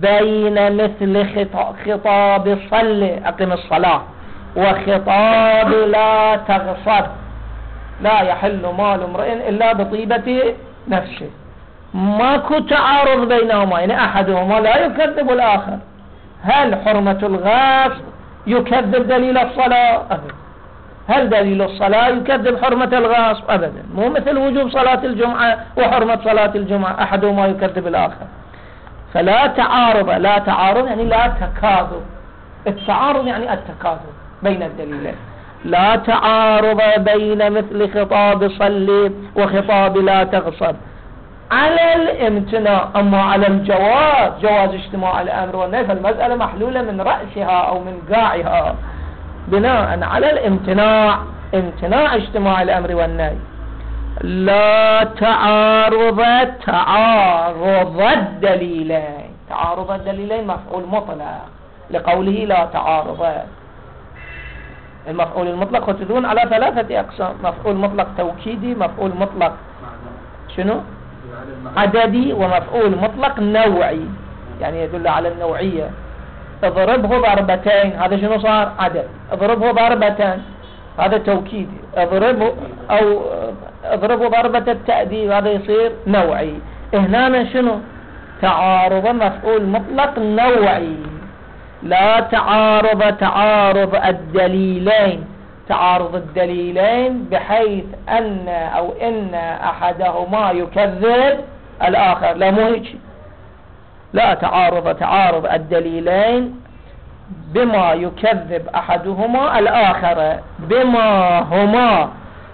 بين مثل خطاب صل أقم الصلاة وخطاب لا تغصب لا يحل مال امرئ إلا بطيبة نفسه. ماكو تعارض بينهما، يعني أحدهما لا يكذب الآخر. هل حرمة الغصب يكذب دليل الصلاة؟ أبدا. هل دليل الصلاة يكذب حرمة الغصب؟ أبدا. مو مثل وجوب صلاة الجمعة وحرمة صلاة الجمعة، أحدهما يكذب الآخر. فلا تعارض، لا تعارض يعني لا تكاذب. التعارض يعني التكاذب بين الدليلين. لا تعارض بين مثل خطاب صل وخطاب لا تغصب على الامتناع. أما على الجواز، جواز اجتماع الأمر والنهي، فالمسألة محلولة من رأسها أو من قاعها بناء على الامتناع، امتناع اجتماع الأمر والنهي. لا تعارض تعارض الدليلين، تعارض الدليلين مفعول مطلق لقوله لا تعارض. المفعول المطلق تدون على ثلاثة أقسام: مفعول مطلق توكيدي، مفعول مطلق شنو عددي، ومفعول مطلق نوعي يعني يدل على النوعية. اضربه ضربتين، هذا شنو صار؟ عدد. اضربه ضربتين، هذا توكيدي. اضربه أو اضربه ضربة التأديب، هذا يصير نوعي. هنا شنو؟ تعارض مفعول مطلق نوعي. لا تعارض تعارض الدليلين، تعارض الدليلين بحيث أن أو إن أحدهما يكذب الآخر، لا مو هيك. لا تعارض تعارض الدليلين بما يكذب أحدهما الآخر، بما هما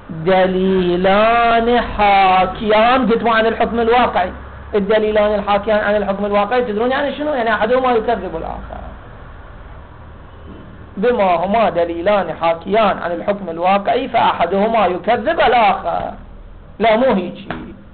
دليلان حاكيان. قلت عن الحكم الواقعي، الدليلان الحاكيان عن الحكم الواقعي تدرون يعني شنو؟ يعني أحدهما يكذب الآخر. بما هما دليلان حاكيان عن الحكم الواقعي فأحدهما يكذب الآخر، لا مو هيك.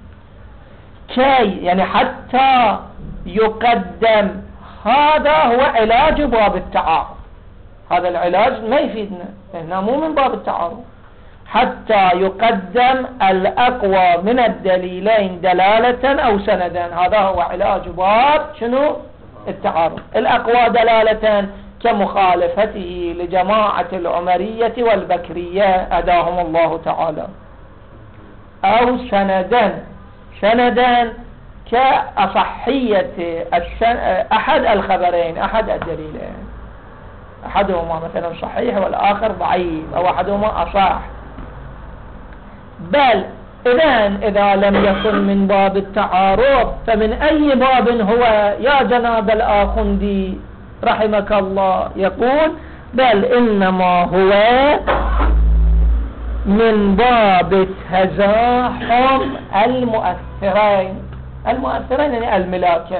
كي يعني حتى يقدم، هذا هو علاج باب التعارض. هذا العلاج ما يفيدنا هنا، مو من باب التعارض. حتى يقدم الأقوى من الدليلين دلالة أو سندا، هذا هو علاج باب شنو؟ التعارض. الأقوى دلالة كمخالفته لجماعة العمرية والبكرية أداهم الله تعالى، أو سندا، سندا كأصحية أحد الخبرين، أحد الدليلين، أحدهما مثلا صحيح والآخر ضعيف، أو أحدهما أصح. بل إذن إذا لم يكن من باب التعارض فمن أي باب هو يا جناب الآخندي رحمك الله؟ يقول بل إنما هو من باب التزاحم المؤثرين. المؤثرين يعني الملاكين.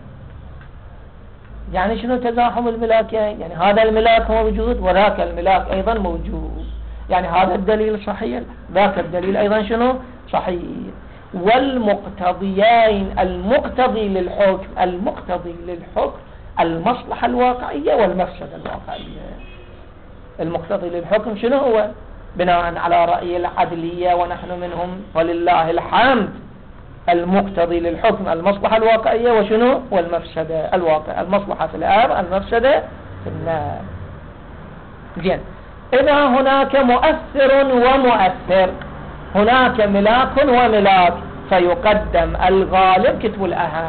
يعني شنو تزاحم الملاكين؟ يعني هذا الملاك موجود وذاك الملاك أيضا موجود، يعني هذا الدليل صحيح، ذاك الدليل أيضا شنو صحيح. والمقتضيين، المقتضي للحكم، المقتضي للحكم المصلحة الواقعية والمفسدة الواقعية. المقتضي للحكم شنو هو؟ بناء على رأي العدلية ونحن منهم ولله الحمد، المقتضي للحكم المصلحة الواقعية وشنو؟ والمفسدة الواقع. المصلحة في الأمر، المفسدة في النار. زين، إذا هناك مؤثر ومؤثر، هناك ملاك وملاك، فيقدم الغالب كتب الأهم.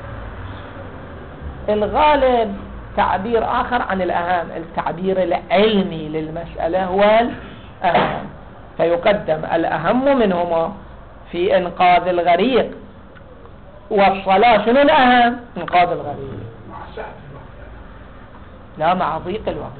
الغالب تعبير آخر عن الأهم، التعبير العلمي للمسألة هو الأهم، فيقدم الأهم منهما في إنقاذ الغريق. والصلاة شنو الأهم؟ إنقاذ الغريق. لا، مع ضيق الوقت.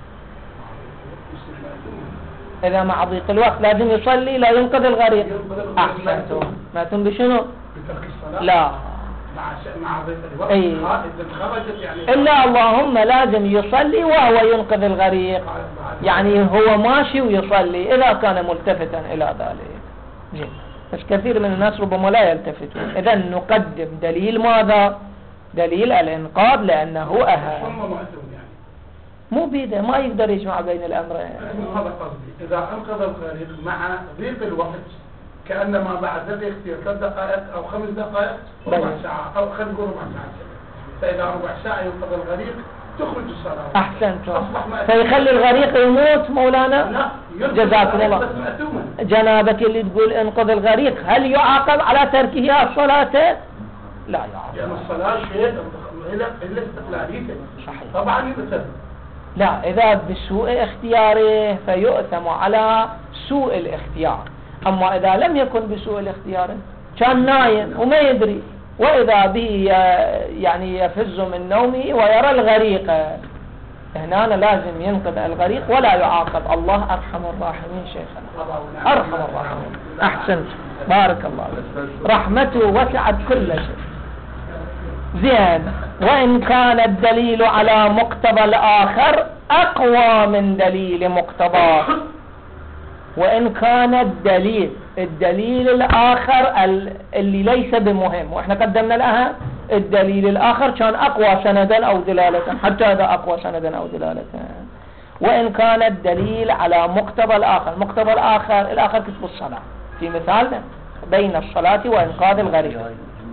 إذا مع ضيق الوقت لازم يصلي لا ينقذ الغريق. أحسنتم. ما تم بشنو؟ لا، مع ضيق الوقت. أي. يعني إلا اللهم لازم يصلي وهو ينقذ الغريق، يعني هو ماشي ويصلي إذا كان ملتفتا إلى ذلك. جيد. بس كثير من الناس ربما لا يلتفتون. إذا نقدم دليل ماذا؟ دليل الإنقاذ، لأنه أهم. مو بيده، ما يقدر يجمع بين الأمرين. هذا قصدي، إذا أنقذ الغريق مع ضيق الوقت كأنما بعد ذلك ثلاث دقائق أو خمس دقائق ربع ساعة، أو خلينا نقول ربع ساعة. فإذا ربع ساعة ينقض الغريق تخرج الصلاة. أحسنت. فيخلي الغريق يموت مولانا؟ جزاكم الله. جنابك اللي تقول انقض الغريق هل يعاقب على تركه الصلاة؟ لا يعاقب. يعني الصلاة شيء إلا استقلاليته. صحيح. طبعا يؤثم. لا، إذا بسوء اختياره فيؤثم على سوء الاختيار. أما إذا لم يكن بسوء الاختيار كان نايم وما يدري وإذا به يعني يفز من نومه ويرى الغريق، هنا لازم ينقذ الغريق ولا يعاقب. الله أرحم الراحمين شيخنا، أرحم الراحمين. أحسنت، بارك الله، رحمته وسعت كل شيء. زين. وإن كان الدليل على مقتضى الآخر أقوى من دليل مقتضاه. وإن كان الدليل الدليل الآخر اللي ليس بمهم، وإحنا قدمنا الأهم، الدليل الآخر كان أقوى سندا أو دلالة، حتى هذا أقوى سندا أو دلالة. وإن كان الدليل على مقتضى الآخر، مقتضى الآخر الآخر كتب الصلاة في مثالنا بين الصلاة وإنقاذ الغريق،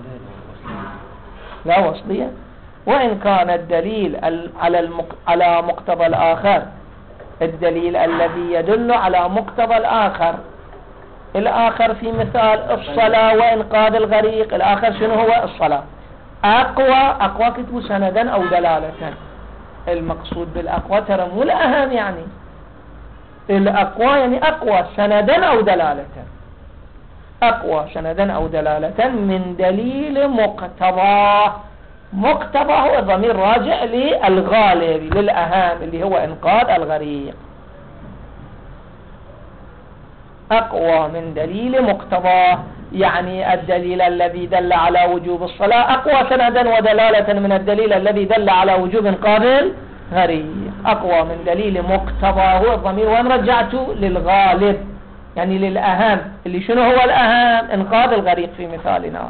لا وصلية. وإن كان الدليل على على مقتضى الآخر، الدليل الذي يدل على مقتضى الآخر، الآخر في مثال الصلاة وإنقاذ الغريق، الآخر شنو هو؟ الصلاة. أقوى أقوى كتب سندا أو دلالة. المقصود بالأقوى ترى مو الأهم، يعني الأقوى يعني أقوى سندا أو دلالة، أقوى سندا أو دلالة من دليل مقتضاه. مقتضى هو ضمير راجع للغالب للأهم اللي هو إنقاذ الغريق. أقوى من دليل مقتضاه، يعني الدليل الذي دل على وجوب الصلاة أقوى سندا ودلالة من الدليل الذي دل على وجوب إنقاذ الغريق. أقوى من دليل مقتضى هو الضمير، وإن رجعته للغالب يعني للأهم، اللي شنو هو الأهم؟ إنقاذ الغريق في مثالنا.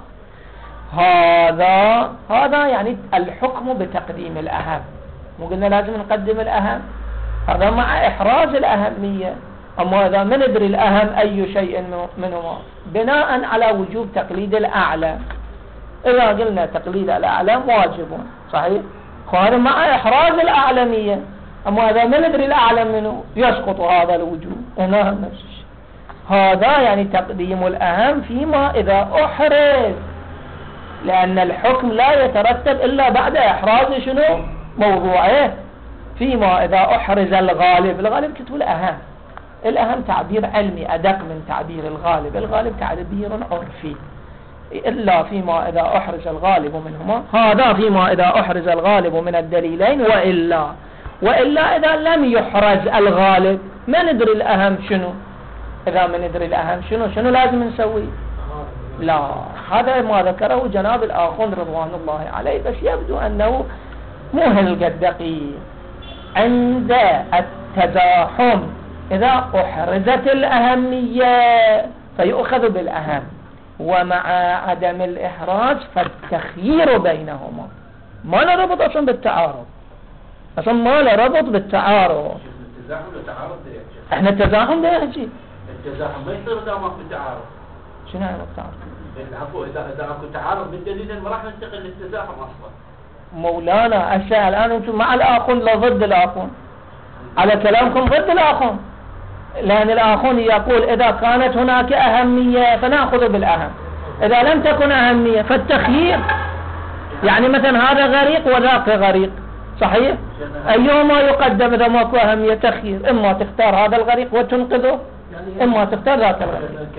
هذا هذا يعني الحكم بتقديم الأهم. مو قلنا لازم نقدم الأهم؟ هذا مع إحراز الأهمية. أما إذا ما ندري الأهم أي شيء منهما بناء على وجوب تقليد الأعلى، إذا قلنا تقليد الأعلى واجب صحيح، هذا مع إحراز الأعلمية. أما إذا ما ندري الأعلم منه يسقط هذا الوجوب. هنا نفس الشيء. هذا يعني تقديم الأهم فيما إذا أحرز، لأن الحكم لا يترتب إلا بعد إحراز شنو؟ موضوعه. فيما إذا أحرز الغالب، الغالب كتب الأهم، الأهم تعبير علمي أدق من تعبير الغالب، الغالب تعبير عرفي. إلا فيما إذا أحرز الغالب منهما، هذا فيما إذا أحرز الغالب من الدليلين. وإلا وإلا إذا لم يحرز الغالب ما ندري الأهم شنو. إذا ما ندري الأهم شنو شنو لازم نسوي؟ لا، هذا ما ذكره جناب الآخوند رضوان الله عليه، بس يبدو أنه مو هالقد دقيق. عند التزاحم إذا أحرزت الأهمية فيؤخذ بالأهم، ومع عدم الإحراز فالتخيير بينهما. ما له ربط أصلا بالتعارض، أصلا ما له ربط بالتعارض. التزاحم والتعارض احنا التزاحم ده يجي، التزاحم ما يصير إذا ما في تعارض. شنو يعني التعارض؟ العفو، إذا إذا أكو تعارض بالدليل ما راح ننتقل للتزاحم أصلا. مولانا أشياء الآن أنتم مع الآخون لا ضد الآخون، على كلامكم ضد الآخون، لأن الآخون يقول إذا كانت هناك أهمية فنأخذ بالأهم، إذا لم تكن أهمية فالتخيير. يعني مثلا هذا غريق وذاك غريق صحيح، أيهما يقدم إذا ماكو أهمية؟ تخيير، إما تختار هذا الغريق وتنقذه، إما تختار ذاك الغريق.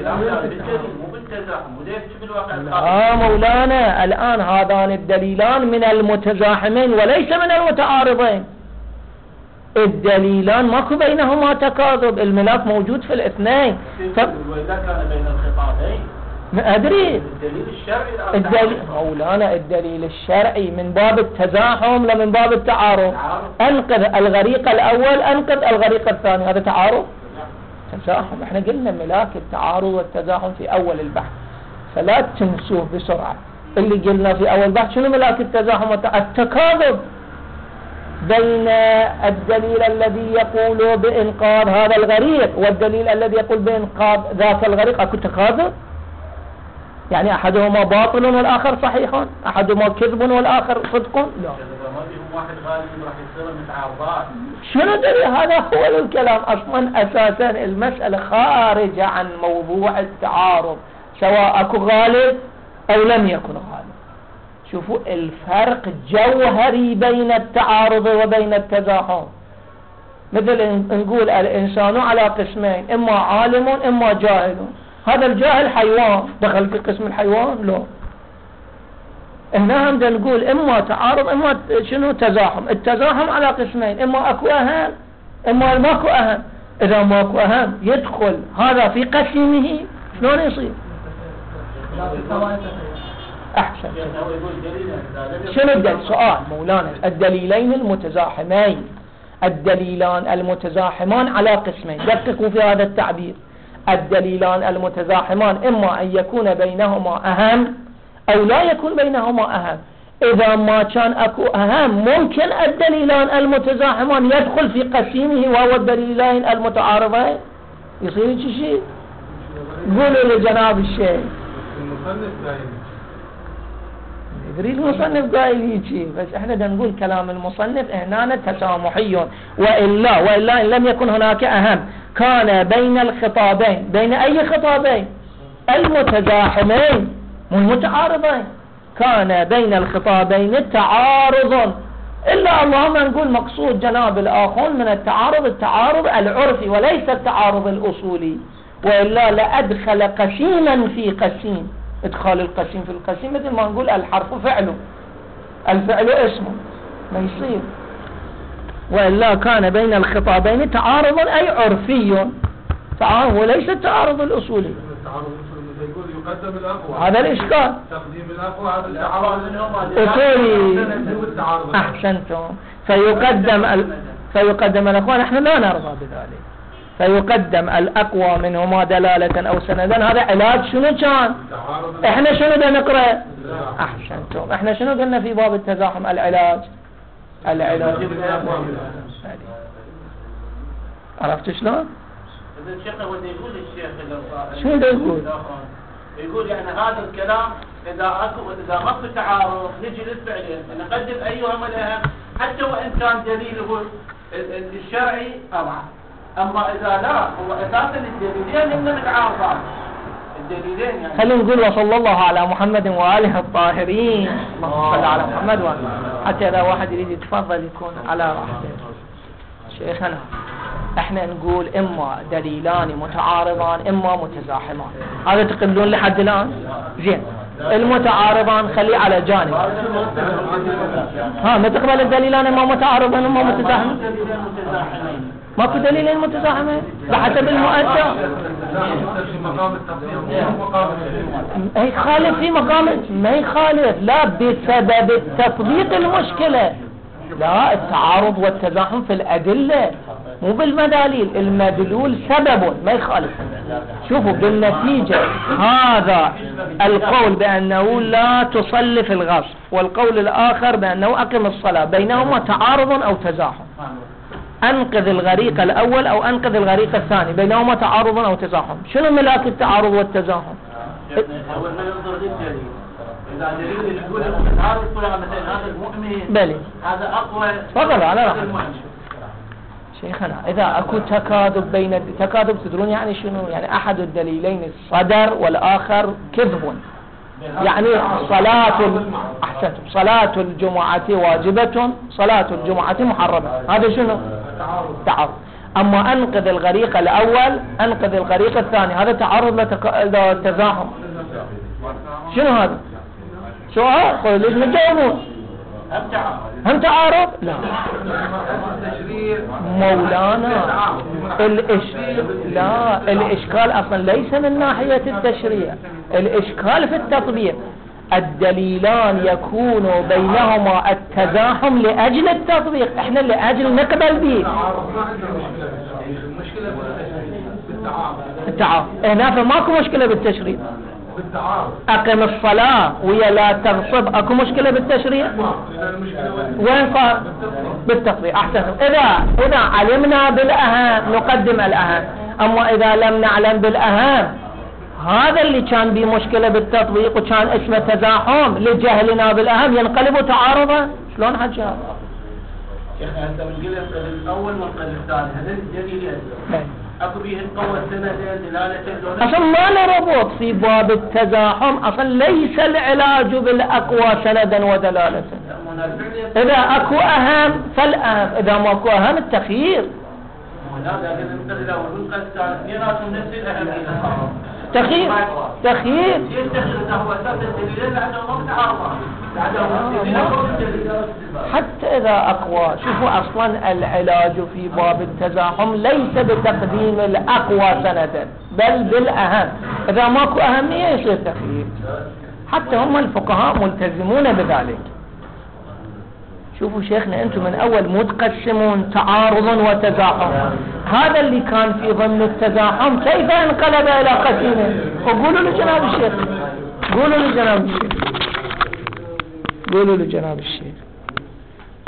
آه مولانا الآن هذان الدليلان من المتزاحمين وليس من المتعارضين. الدليلان ماكو بينهما تكاذب، الملاك موجود في الاثنين. ف... وإذا كان بين الخطابين ما أدري الدليل الشرعي الدليل مولانا الدليل الشرعي من باب التزاحم لا من باب التعارض. أنقذ الغريق الأول أنقذ الغريق الثاني، هذا تعارض؟ تزاحم. احنا قلنا ملاك التعارض والتزاحم في أول البحث، فلا تنسوه بسرعة. اللي قلنا في أول بحث شنو ملاك التزاحم والتعارض؟ التكاذب بين الدليل الذي يقول بإنقاذ هذا الغريق والدليل الذي يقول بإنقاذ ذاك الغريق. أكو تكاذب؟ يعني أحدهما باطل والآخر صحيح، أحدهما كذب والآخر صدق؟ لا. واحد غالب راح يصير متعارضات. شنو دليل؟ هذا هو الكلام أصلا. أساسا المسألة خارجة عن موضوع التعارض، سواء أكو غالب أو لم يكن غالب. شوفوا الفرق جوهري بين التعارض وبين التزاحم. مثل نقول الإنسان على قسمين، إما عالم إما جاهل. هذا الجاهل حيوان، دخل في قسم الحيوان؟ لا. هنا هم نقول إما تعارض إما شنو تزاحم. التزاحم على قسمين، إما أكو أهم إما ماكو أهم. إذا ماكو أهم يدخل هذا في قسمه، شلون يصير؟ أحسن. شنو الدليل؟ سؤال مولانا. الدليلين المتزاحمين، الدليلان المتزاحمان على قسمين، دققوا في هذا التعبير. الدليلان المتزاحمان إما أن يكون بينهما أهم أو لا يكون بينهما أهم. إذا ما كان أكو أهم ممكن الدليلان المتزاحمان يدخل في قسيمه وهو الدليلين المتعارضين. يصير شيء؟ قولوا لجناب الشيخ. يريد المصنف قايل هيجي، بس احنا دا نقول كلام المصنف هنا تسامحي، وإلا وإلا إن لم يكن هناك أهم كان بين الخطابين. بين أي خطابين؟ المتزاحمين مو المتعارضين. كان بين الخطابين تعارض، إلا اللهم نقول مقصود جناب الآخر من التعارض التعارض العرفي وليس التعارض الأصولي، وإلا لأدخل قسيما في قسيم. ادخال القسيم في القسيم مثل ما نقول الحرف فعله، الفعل اسمه، ما يصير. وإلا كان بين الخطابين تعارض أي عرفي، تعارض وليس التعارض الأصولي. يقول يقدم الأقوى، هذا الإشكال. تقديم الأقوى هذا التعارض أصولي. أحسنتم. فيقدم ال... فيقدم الأقوى، نحن لا نرضى بذلك. فيقدم الأقوى منهما دلالة أو سندا. هذا علاج شنو كان؟ احنا شنو بدنا نقرأ؟ أحسنتم. احنا شنو قلنا في باب التزاحم؟ العلاج العلاج عرفت شلون؟ الشيخ هو يقول الشيخ شو ده يقول؟ يقول يعني هذا الكلام إذا أكو إذا غصب تعارض نجي للفعلين نقدم أيهما الأهم حتى وإن كان دليله الشرعي أضعف. أما إذا لا هو أساسا الدليلين هم متعارضان. الدليلين يعني خلينا نقول وصلى الله على محمد وآله الطاهرين. اللهم صل على محمد وآله. حتى إذا واحد يريد يتفضل يكون على راحته. شيخنا احنا نقول اما دليلان متعارضان اما متزاحمان. هذا تقبلون لحد الان؟ زين. المتعارضان خليه على جانب. ها ما تقبل الدليلان اما متعارضان اما متزاحمان؟ ماكو دليلين متزاحمين بحسب المؤدى. ما يخالف في مقام، ما يخالف، لا بسبب التطبيق المشكلة. لا، التعارض والتزاحم في الأدلة مو بالمداليل. المدلول سبب ما يخالف. شوفوا بالنتيجة هذا القول بأنه لا تصلي في الغصب والقول الآخر بأنه أقم الصلاة، بينهما تعارض أو تزاحم. أنقذ الغريق الأول أو أنقذ الغريق الثاني، بينهما تعارض أو تزاحم. شنو ملاك التعارض والتزاحم؟ أول ما ينظر للدليل، إذا دليل يقول المتعارض مثلا هذا المؤمن بلي هذا أقوى. تفضل على راحتك شيخنا. إذا أكو تكاذب بين تكاذب تدرون يعني شنو؟ يعني أحد الدليلين الصدر والآخر كذب. يعني صلاة أحسنتم صلاة الجمعة واجبة، صلاة الجمعة محرمة. هذا شنو؟ تعارض. أما أنقذ الغريق الأول أنقذ الغريق الثاني، هذا تعارض لتزاحم. شنو هذا؟ سؤال. قل ليش ما تجاوبون؟ هم تعارض؟ لا مولانا. الإش... لا الإشكال أصلا ليس من ناحية التشريع، الإشكال في التطبيق. الدليلان يكون بينهما التزاحم لأجل التطبيق، احنا لأجل نقبل به التعارض. هنا فماكو مشكلة بالتشريع. أقم الصلاة ويا لا تغصب، أكو مشكلة بالتشريع؟ وين صار؟ بالتطبيق. أحسن. إذا إذا علمنا بالأهم نقدم الأهم، أما إذا لم نعلم بالأهم هذا اللي كان به مشكلة بالتطبيق وكان اسمه تزاحم لجهلنا بالأهم ينقلب تعارضا. شلون حكى هذا؟ شيخنا هسه بنقول القدر الأول والقدر الثاني هذا الدليل يأذن اكو به القوة السندين دلالة دون اصلا ما له ربط في باب التزاحم، اصلا ليس العلاج بالاقوى سندا ودلالة. اذا اكو اهم فالاهم، اذا ما اكو اهم التخيير. تخيير تخيير حتى إذا أقوى. شوفوا أصلا العلاج في باب التزاحم ليس بتقديم الأقوى سندا بل بالأهم. إذا ماكو أهمية يصير تخيير، حتى هم الفقهاء ملتزمون بذلك. شوفوا شيخنا أنتم من أول متقسمون تعارض وتزاحم، هذا اللي كان في ضمن التزاحم كيف انقلب إلى قسيمه؟ وقولوا لجناب الشيخ، قولوا لجناب الشيخ، قولوا لجناب الشيخ.